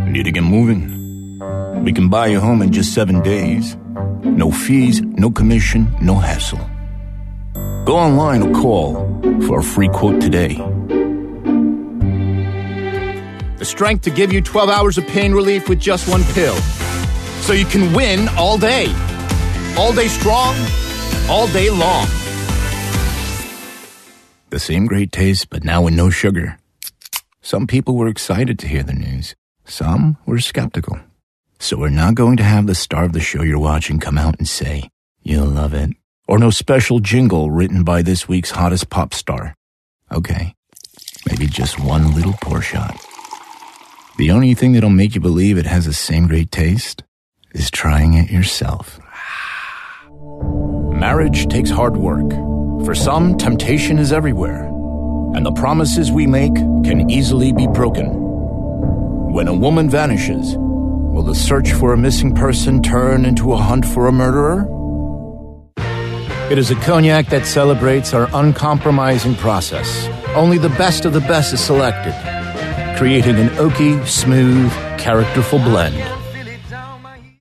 Need to get moving? We can buy you home in just 7 days. No fees, no commission, no hassle. Go online or call for a free quote today. The strength to give you 12 hours of pain relief with just one pill. So you can win all day. All day strong, all day long. The same great taste, but now with no sugar. Some people were excited to hear the news. Some were skeptical. So we're not going to have the star of the show you're watching come out and say, "You'll love it." Or no special jingle written by this week's hottest pop star. Okay, maybe just one little pour shot. The only thing that'll make you believe it has the same great taste is trying it yourself. Marriage takes hard work. For some, temptation is everywhere. And the promises we make can easily be broken. When a woman vanishes, will the search for a missing person turn into a hunt for a murderer? It is a cognac that celebrates our uncompromising process. Only the best of the best is selected, creating an oaky, smooth, characterful blend.